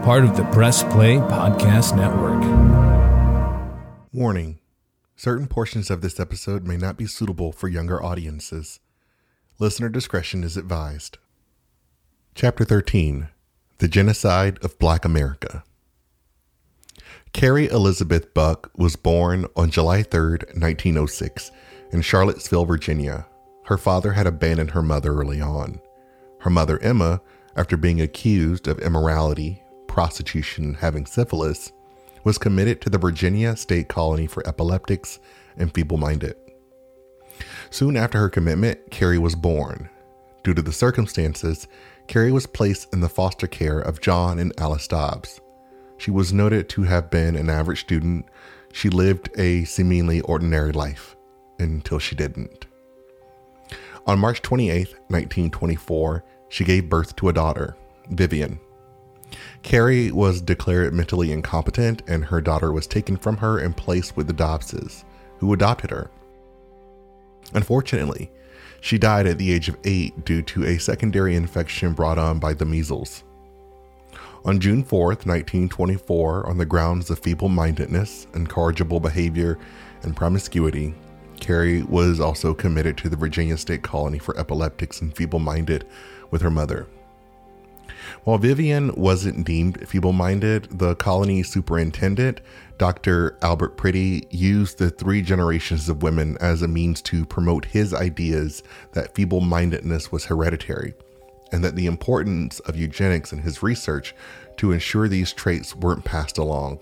part of the Press Play Podcast Network. Warning: certain portions of this episode may not be suitable for younger audiences. Listener discretion is advised. Chapter 13: The Genocide of Black America. Carrie Elizabeth Buck was born on July 3, 1906, in Charlottesville, Virginia. Her father had abandoned her mother early on. Her mother, Emma, after being accused of immorality, prostitution, and having syphilis, was committed to the Virginia State Colony for Epileptics and Feeble-Minded. Soon after her commitment, Carrie was born. Due to the circumstances, Carrie was placed in the foster care of John and Alice Dobbs. She was noted to have been an average student. She lived a seemingly ordinary life until she didn't. On March 28, 1924, she gave birth to a daughter, Vivian. Carrie was declared mentally incompetent, and her daughter was taken from her and placed with the Dobbses, who adopted her. Unfortunately, she died at the age of 8 due to a secondary infection brought on by the measles. On June 4, 1924, on the grounds of feeble-mindedness, incorrigible behavior, and promiscuity, Carrie was also committed to the Virginia State Colony for Epileptics and Feeble-Minded with her mother. While Vivian wasn't deemed feeble-minded, the colony superintendent, Dr. Albert Priddy, used the 3 generations of women as a means to promote his ideas that feeble-mindedness was hereditary, and that the importance of eugenics in his research to ensure these traits weren't passed along.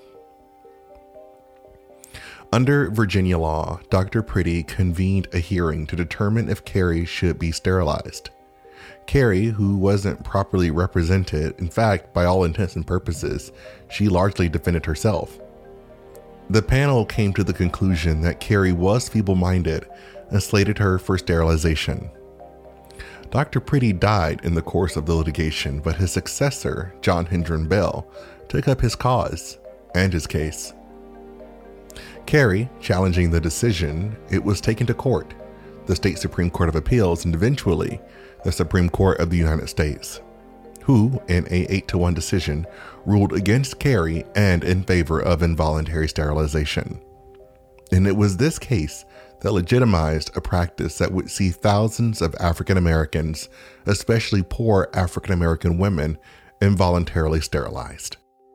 Under Virginia law, Dr. Priddy convened a hearing to determine if Carrie should be sterilized. Carrie, who wasn't properly represented, in fact, by all intents and purposes, she largely defended herself. The panel came to the conclusion that Carrie was feeble-minded and slated her for sterilization. Dr. Priddy died in the course of the litigation, but his successor, John Hendren Bell, took up his cause and his case. Carrie, challenging the decision, it was taken to court, the State Supreme Court of Appeals, and eventually the Supreme Court of the United States, who, in a 8-1 decision, ruled against Carrie and in favor of involuntary sterilization. And it was this case that legitimized a practice that would see thousands of African Americans, especially poor African American women, involuntarily sterilized.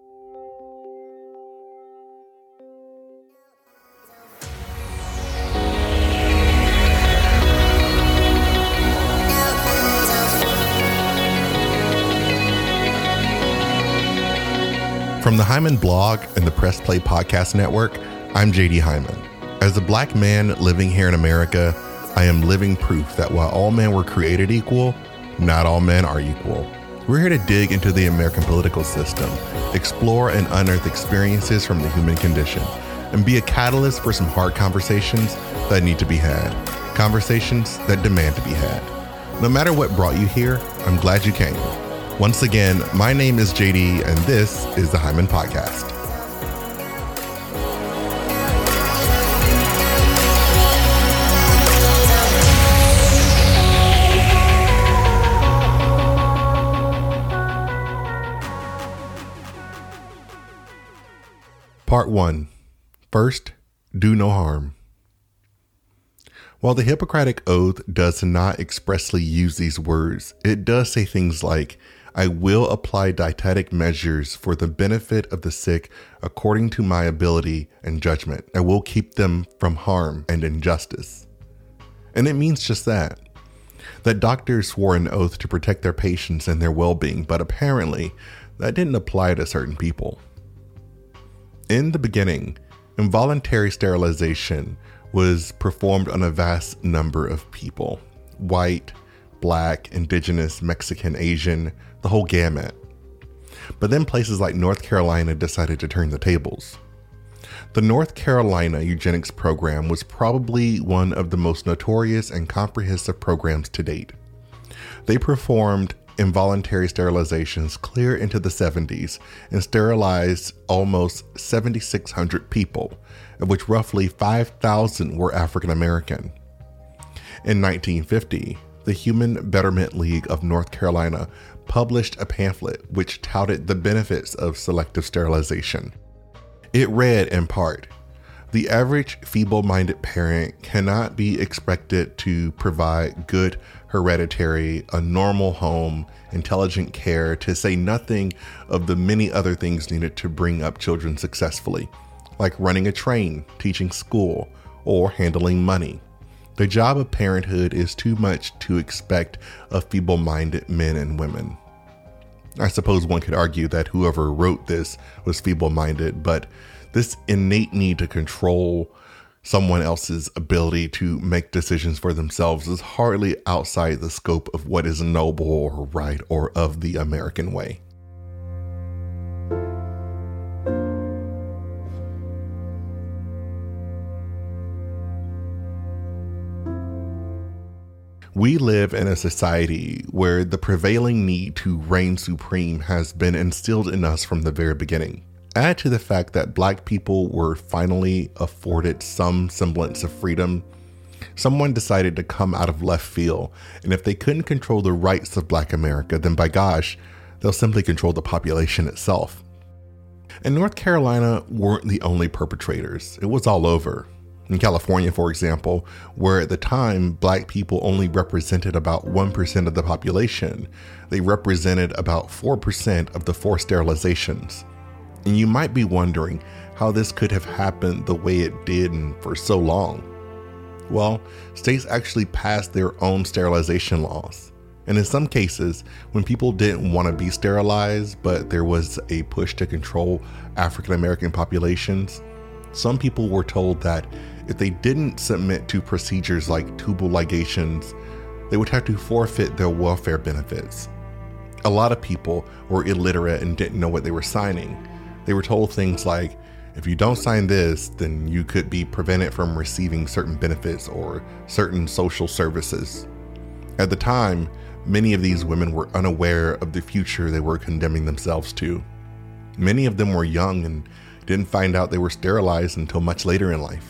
From the Hyman blog and the Press Play Podcast Network, I'm JD Hyman. As a Black man living here in America, I am living proof that while all men were created equal, not all men are equal. We're here to dig into the American political system, explore and unearth experiences from the human condition, and be a catalyst for some hard conversations that need to be had. Conversations that demand to be had. No matter what brought you here, I'm glad you came. Once again, my name is JD, and this is the Hyman Podcast. Part 1. First, do no harm. While the Hippocratic Oath does not expressly use these words, it does say things like, I will apply dietetic measures for the benefit of the sick according to my ability and judgment. I will keep them from harm and injustice. And it means just that. That doctors swore an oath to protect their patients and their well-being, but apparently that didn't apply to certain people. In the beginning, involuntary sterilization was performed on a vast number of people. White, Black, Indigenous, Mexican, Asian, the whole gamut. But then places like North Carolina decided to turn the tables. The North Carolina eugenics program was probably one of the most notorious and comprehensive programs to date. They performed involuntary sterilizations clear into the 70s and sterilized almost 7,600 people, of which roughly 5,000 were African American. In 1950, the Human Betterment League of North Carolina published a pamphlet which touted the benefits of selective sterilization. It read in part, "The average feeble-minded parent cannot be expected to provide good hereditary, a normal home, intelligent care, to say nothing of the many other things needed to bring up children successfully, like running a train, teaching school, or handling money. The job of parenthood is too much to expect of feeble-minded men and women." I suppose one could argue that whoever wrote this was feeble-minded, but this innate need to control someone else's ability to make decisions for themselves is hardly outside the scope of what is noble or right or of the American way. We live in a society where the prevailing need to reign supreme has been instilled in us from the very beginning. Add to the fact that Black people were finally afforded some semblance of freedom. Someone decided to come out of left field, and if they couldn't control the rights of Black America, then by gosh, they'll simply control the population itself. And North Carolina weren't the only perpetrators. It was all over. In California, for example, where at the time Black people only represented about 1% of the population, they represented about 4% of the forced sterilizations. And you might be wondering how this could have happened the way it did and for so long. Well, states actually passed their own sterilization laws. And in some cases, when people didn't want to be sterilized, but there was a push to control African American populations, some people were told that if they didn't submit to procedures like tubal ligations, they would have to forfeit their welfare benefits. A lot of people were illiterate and didn't know what they were signing. They were told things like, if you don't sign this, then you could be prevented from receiving certain benefits or certain social services. At the time, many of these women were unaware of the future they were condemning themselves to. Many of them were young and didn't find out they were sterilized until much later in life.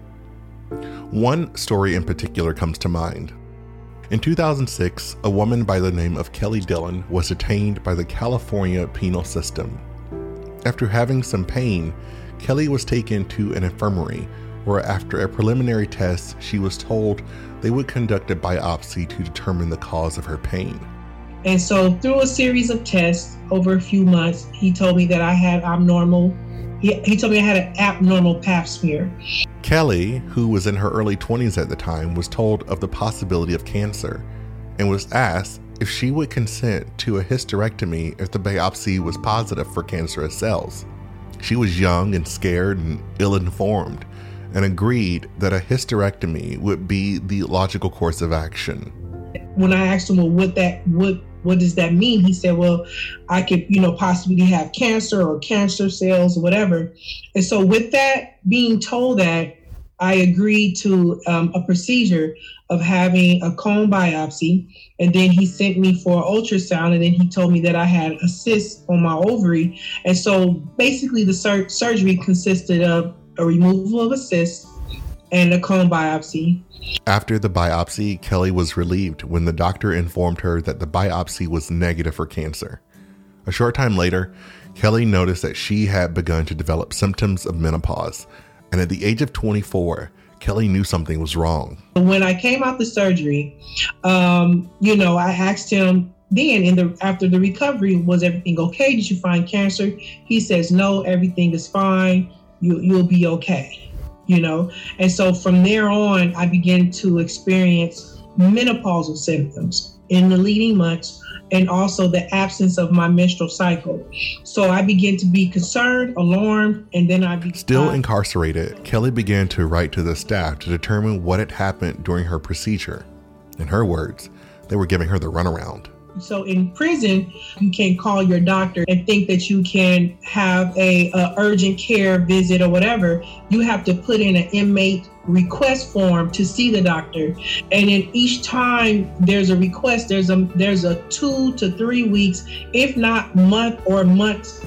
One story in particular comes to mind. In 2006, a woman by the name of Kelly Dillon was detained by the California penal system. After having some pain, Kelly was taken to an infirmary where after a preliminary test, she was told they would conduct a biopsy to determine the cause of her pain. And so through a series of tests over a few months, he told me that I had abnormal, he told me I had an abnormal pap smear. Kelly, who was in her early 20s at the time, was told of the possibility of cancer and was asked if she would consent to a hysterectomy if the biopsy was positive for cancerous cells. She was young and scared and ill-informed and agreed that a hysterectomy would be the logical course of action. When I asked him, well, what does that mean? He said, well, I could, possibly have cancer or cancer cells or whatever. And so with that, being told that, I agreed to a procedure of having a cone biopsy. And then he sent me for an ultrasound. And then he told me that I had a cyst on my ovary. And so basically the surgery consisted of a removal of a cyst and a cone biopsy. After the biopsy, Kelly was relieved when the doctor informed her that the biopsy was negative for cancer. A short time later, Kelly noticed that she had begun to develop symptoms of menopause. And at the age of 24, Kelly knew something was wrong. When I came out the surgery, I asked him then after the recovery, was everything okay? Did you find cancer? He says, no, everything is fine. You'll be okay. And so from there on, I began to experience menopausal symptoms in the leading months and also the absence of my menstrual cycle. So I began to be concerned, alarmed, and then Still incarcerated, Kelly began to write to the staff to determine what had happened during her procedure. In her words, they were giving her the runaround. So in prison, you can call your doctor and think that you can have a urgent care visit or whatever. You have to put in an inmate request form to see the doctor. And in each time there's a request, there's a 2 to 3 weeks, if not months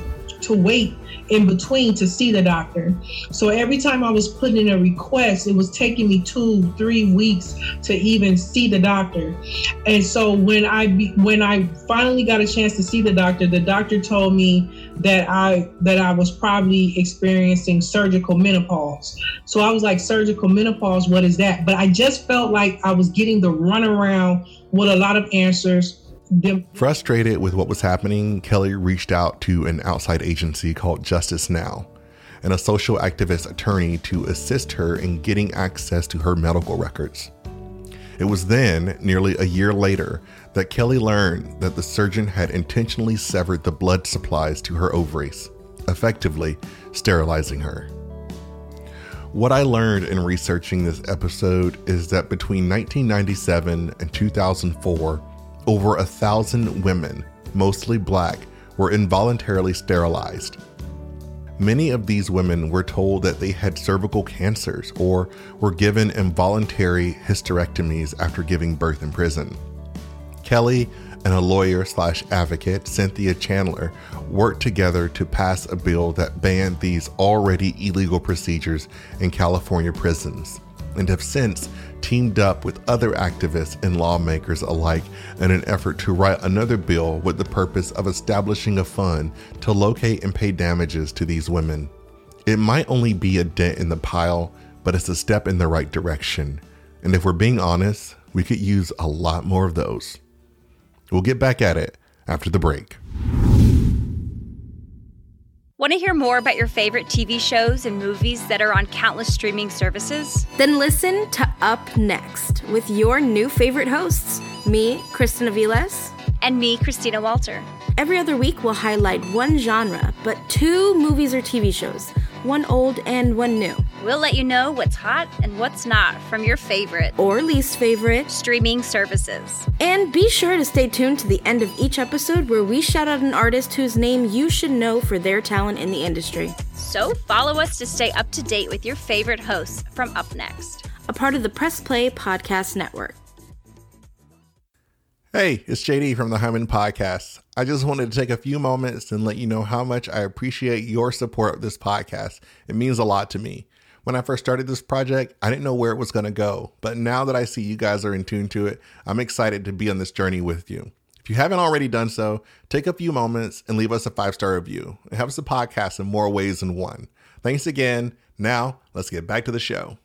to wait in between to see the doctor. So every time I was putting in a request, it was taking me 2-3 weeks to even see the doctor. And so when I finally got a chance to see the doctor told me that I was probably experiencing surgical menopause. So I was like, surgical menopause, what is that? But I just felt like I was getting the runaround with a lot of answers. Frustrated with what was happening, Kelly reached out to an outside agency called Justice Now and a social activist attorney to assist her in getting access to her medical records. It was then, nearly a year later, that Kelly learned that the surgeon had intentionally severed the blood supplies to her ovaries, effectively sterilizing her. What I learned in researching this episode is that between 1997 and 2004, over 1,000 women, mostly Black, were involuntarily sterilized. Many of these women were told that they had cervical cancers or were given involuntary hysterectomies after giving birth in prison. Kelly and a lawyer/advocate, Cynthia Chandler, worked together to pass a bill that banned these already illegal procedures in California prisons, and have since teamed up with other activists and lawmakers alike in an effort to write another bill with the purpose of establishing a fund to locate and pay damages to these women. It might only be a dent in the pile, but it's a step in the right direction. And if we're being honest, we could use a lot more of those. We'll get back at it after the break. Want to hear more about your favorite TV shows and movies that are on countless streaming services? Then listen to Up Next with your new favorite hosts, me, Kristen Aviles, And me, Christina Walter. Every other week, we'll highlight one genre, but 2 movies or TV shows, one old and one new. We'll let you know what's hot and what's not from your favorite or least favorite streaming services. And be sure to stay tuned to the end of each episode where we shout out an artist whose name you should know for their talent in the industry. So follow us to stay up to date with your favorite hosts from Up Next, a part of the Press Play Podcast Network. Hey, it's JD from the Hyman Podcast. I just wanted to take a few moments and let you know how much I appreciate your support of this podcast. It means a lot to me. When I first started this project, I didn't know where it was going to go, but now that I see you guys are in tune to it, I'm excited to be on this journey with you. If you haven't already done so, take a few moments and leave us a 5-star review. It helps the podcast in more ways than one. Thanks again. Now, let's get back to the show.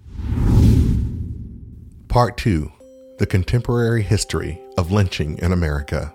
Part 2. The contemporary history of lynching in America.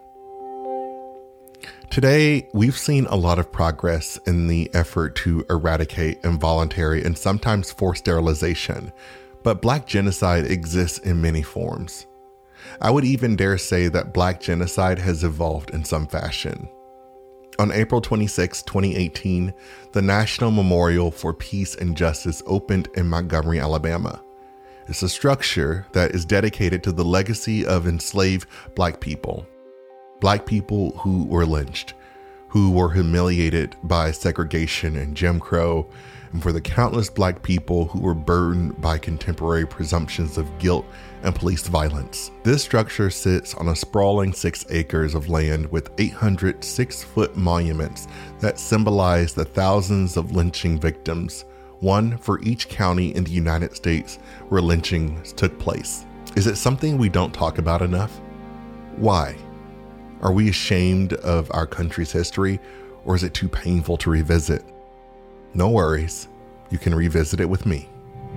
Today, we've seen a lot of progress in the effort to eradicate involuntary and sometimes forced sterilization, but Black genocide exists in many forms. I would even dare say that Black genocide has evolved in some fashion. On April 26, 2018, the National Memorial for Peace and Justice opened in Montgomery, Alabama. It's a structure that is dedicated to the legacy of enslaved Black people who were lynched, who were humiliated by segregation and Jim Crow, and for the countless Black people who were burdened by contemporary presumptions of guilt and police violence. This structure sits on a sprawling 6 acres of land with 800 6-foot monuments that symbolize the thousands of lynching victims, one for each county in the United States where lynchings took place. Is it something we don't talk about enough? Why? Are we ashamed of our country's history, or is it too painful to revisit? No worries, you can revisit it with me.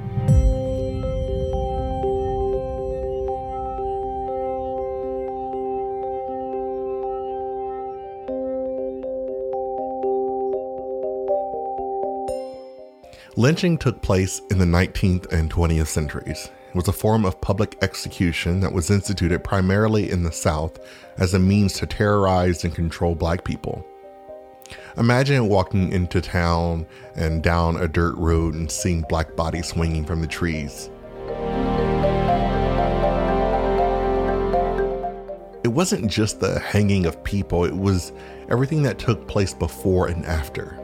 Lynching took place in the 19th and 20th centuries. It was a form of public execution that was instituted primarily in the South as a means to terrorize and control Black people. Imagine walking into town and down a dirt road and seeing Black bodies swinging from the trees. It wasn't just the hanging of people, it was everything that took place before and after.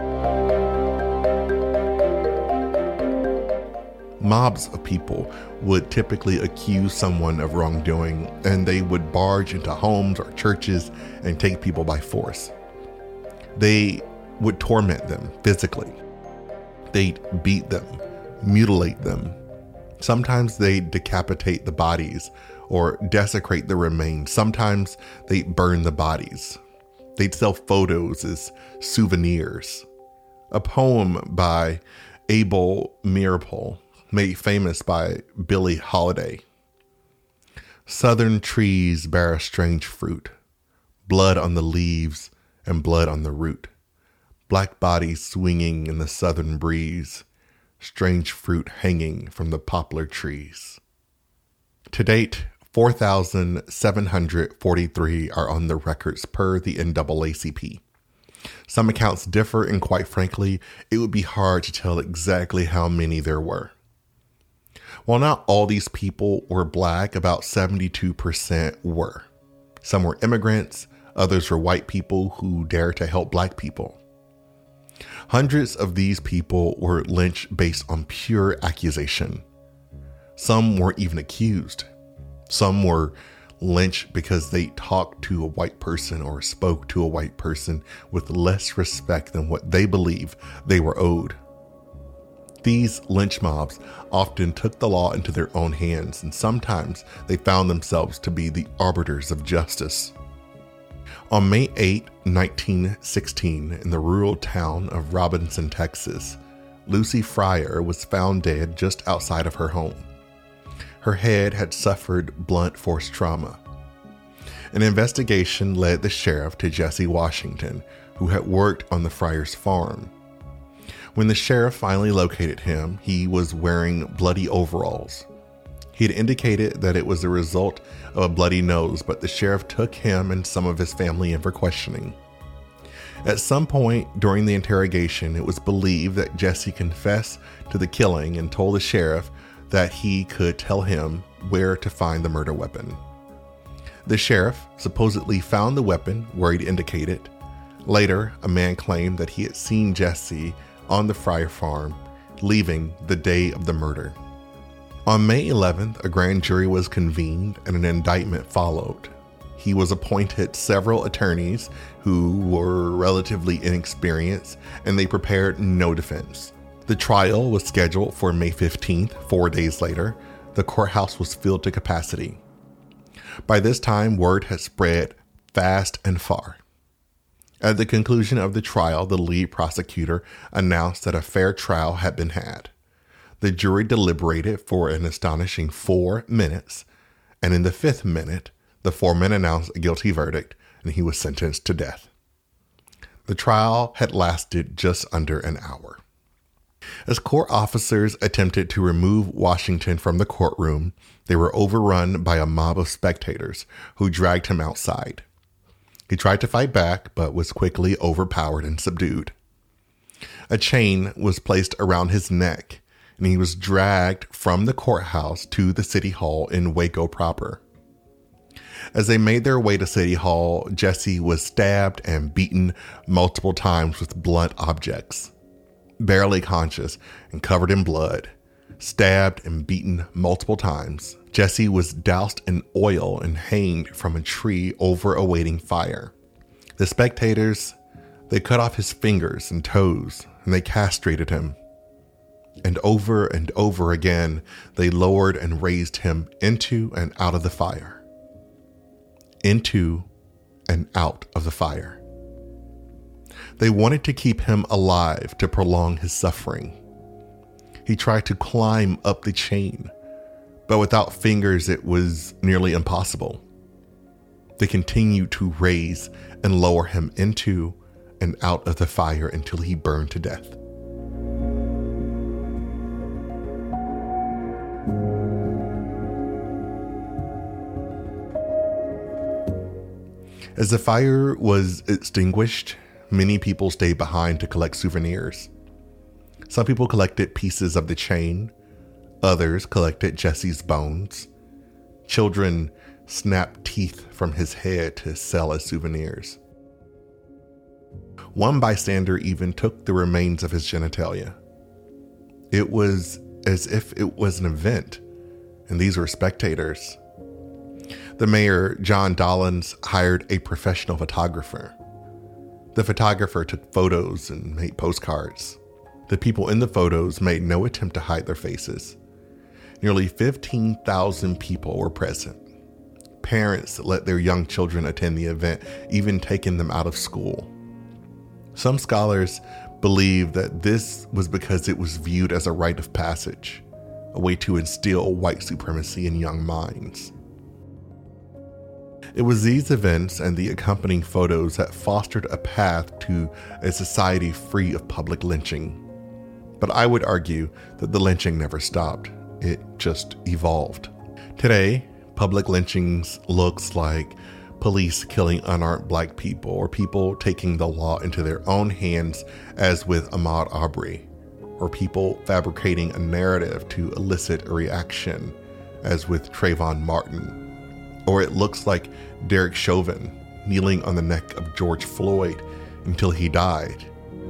Mobs of people would typically accuse someone of wrongdoing, and they would barge into homes or churches and take people by force. They would torment them physically. They'd beat them, mutilate them. Sometimes they'd decapitate the bodies or desecrate the remains. Sometimes they'd burn the bodies. They'd sell photos as souvenirs. A poem by Abel Meeropol, made famous by Billie Holiday. Southern trees bear a strange fruit, blood on the leaves and blood on the root. Black bodies swinging in the southern breeze, strange fruit hanging from the poplar trees. To date, 4,743 are on the records per the NAACP. Some accounts differ, and quite frankly, it would be hard to tell exactly how many there were. While not all these people were Black, about 72% were. Some were immigrants, others were white people who dared to help Black people. Hundreds of these people were lynched based on pure accusation. Some were even accused. Some were lynched because they talked to a white person or spoke to a white person with less respect than what they believe they were owed. These lynch mobs often took the law into their own hands, and sometimes they found themselves to be the arbiters of justice. On May 8, 1916, in the rural town of Robinson, Texas, Lucy Fryer was found dead just outside of her home. Her head had suffered blunt force trauma. An investigation led the sheriff to Jesse Washington, who had worked on the Fryers' farm. When the sheriff finally located him, he was wearing bloody overalls. He had indicated that it was the result of a bloody nose, but the sheriff took him and some of his family in for questioning. At some point during the interrogation, it was believed that Jesse confessed to the killing and told the sheriff that he could tell him where to find the murder weapon. The sheriff supposedly found the weapon where he'd indicated. Later, a man claimed that he had seen Jesse on the Fryer farm, leaving the day of the murder. On May 11th, a grand jury was convened and an indictment followed. He was appointed several attorneys who were relatively inexperienced, and they prepared no defense. The trial was scheduled for May 15th, 4 days later. The courthouse was filled to capacity. By this time, word had spread fast and far. At the conclusion of the trial, the lead prosecutor announced that a fair trial had been had. The jury deliberated for an astonishing 4 minutes, and in the 5th minute, the foreman announced a guilty verdict, and he was sentenced to death. The trial had lasted just under an hour. As court officers attempted to remove Washington from the courtroom, they were overrun by a mob of spectators who dragged him outside. He tried to fight back, but was quickly overpowered and subdued. A chain was placed around his neck, and he was dragged from the courthouse to the city hall in Waco proper. As they made their way to City Hall, Jesse was stabbed and beaten multiple times with blunt objects. Barely conscious and covered in blood, stabbed and beaten multiple times, Jesse was doused in oil and hanged from a tree over a waiting fire. The spectators, they cut off his fingers and toes, and they castrated him. And over again, they lowered and raised him into and out of the fire. Into and out of the fire. They wanted to keep him alive to prolong his suffering. He tried to climb up the chain, but without fingers it was nearly impossible. They continued to raise and lower him into and out of the fire until he burned to death. As the fire was extinguished, many people stayed behind to collect souvenirs. Some people collected pieces of the chain. Others collected Jesse's bones. Children snapped teeth from his head to sell as souvenirs. One bystander even took the remains of his genitalia. It was as if it was an event, and these were spectators. The mayor, John Dollins, hired a professional photographer. The photographer took photos and made postcards. The people in the photos made no attempt to hide their faces. Nearly 15,000 people were present. Parents let their young children attend the event, even taking them out of school. Some scholars believe that this was because it was viewed as a rite of passage, a way to instill white supremacy in young minds. It was these events and the accompanying photos that fostered a path to a society free of public lynching. But I would argue that the lynching never stopped. It just evolved. Today, public lynchings looks like police killing unarmed Black people or people taking the law into their own hands, as with Ahmaud Arbery, or people fabricating a narrative to elicit a reaction, as with Trayvon Martin. Or it looks like Derek Chauvin kneeling on the neck of George Floyd until he died.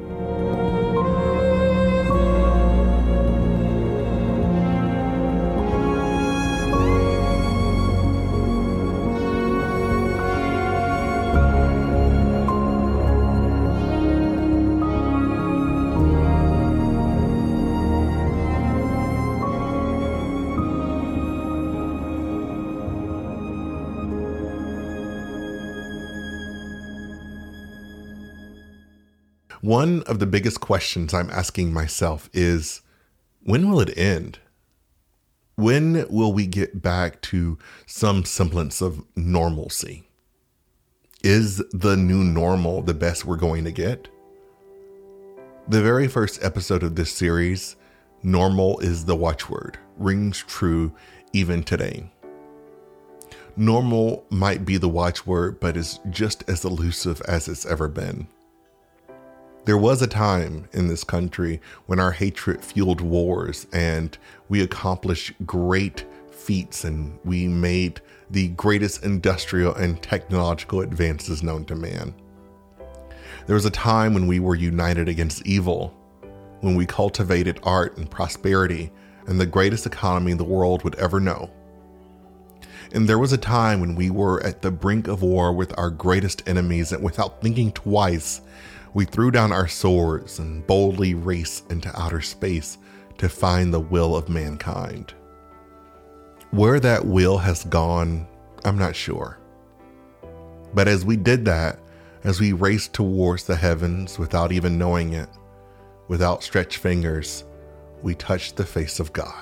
One of the biggest questions I'm asking myself is, when will it end? When will we get back to some semblance of normalcy? Is the new normal the best we're going to get? The very first episode of this series, normal is the watchword, rings true even today. Normal might be the watchword, but is just as elusive as it's ever been. There was a time in this country when our hatred fueled wars and we accomplished great feats and we made the greatest industrial and technological advances known to man. There was a time when we were united against evil, when we cultivated art and prosperity and the greatest economy the world would ever know. And there was a time when we were at the brink of war with our greatest enemies, and without thinking twice, we threw down our swords and boldly raced into outer space to find the will of mankind. Where that will has gone, I'm not sure. But as we did that, as we raced towards the heavens without even knowing it, without stretched fingers, we touched the face of God.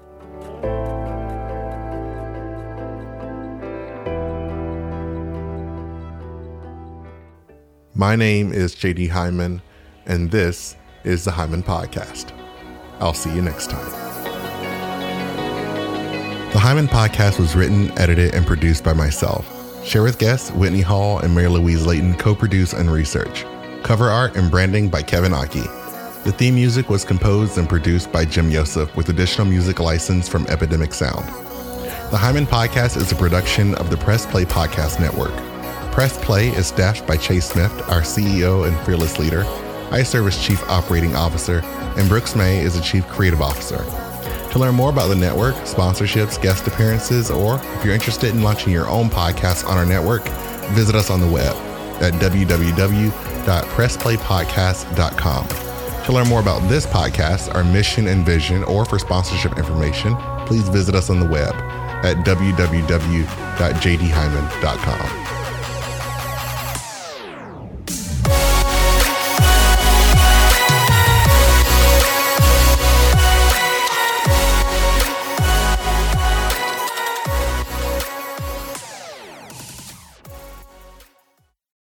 My name is JD Hyman, and this is the Hyman Podcast. I'll see you next time. The Hyman Podcast was written, edited, and produced by myself. Share with guests Whitney Hall and Mary Louise Layton co-produce and research. Cover art and branding by Kevin Aki. The theme music was composed and produced by Jim Yosef with additional music license from Epidemic Sound. The Hyman Podcast is a production of the Press Play Podcast Network. Press Play is staffed by Chase Smith, our CEO and fearless leader. I serve as Chief Operating Officer, and Brooks May is the Chief Creative Officer. To learn more about the network, sponsorships, guest appearances, or if you're interested in launching your own podcast on our network, visit us on the web at www.pressplaypodcast.com. To learn more about this podcast, our mission and vision, or for sponsorship information, please visit us on the web at www.jdhyman.com.